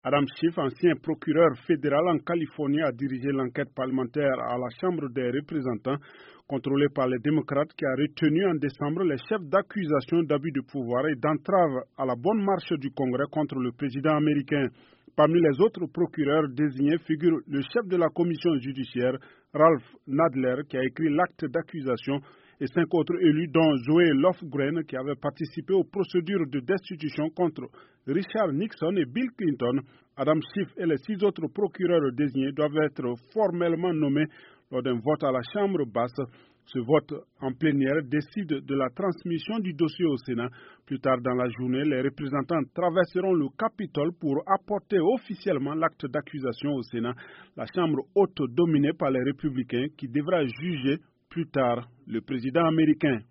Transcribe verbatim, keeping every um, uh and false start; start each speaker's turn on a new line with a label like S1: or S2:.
S1: Adam Schiff, ancien procureur fédéral en Californie, a dirigé l'enquête parlementaire à la Chambre des représentants, contrôlée par les démocrates, qui a retenu en décembre les chefs d'accusation d'abus de pouvoir et d'entrave à la bonne marche du Congrès contre le président américain. Parmi les autres procureurs désignés figure le chef de la commission judiciaire, Ralph Nadler, qui a écrit l'acte d'accusation, et cinq autres élus, dont Zoé Lofgren, qui avait participé aux procédures de destitution contre Richard Nixon et Bill Clinton. Adam Schiff et les six autres procureurs désignés doivent être formellement nommés lors d'un vote à la Chambre basse. Ce vote en plénière décide de la transmission du dossier au Sénat. Plus tard dans la journée, les représentants traverseront le Capitole pour apporter officiellement l'acte d'accusation au Sénat, la Chambre haute dominée par les républicains qui devra juger plus tard le président américain.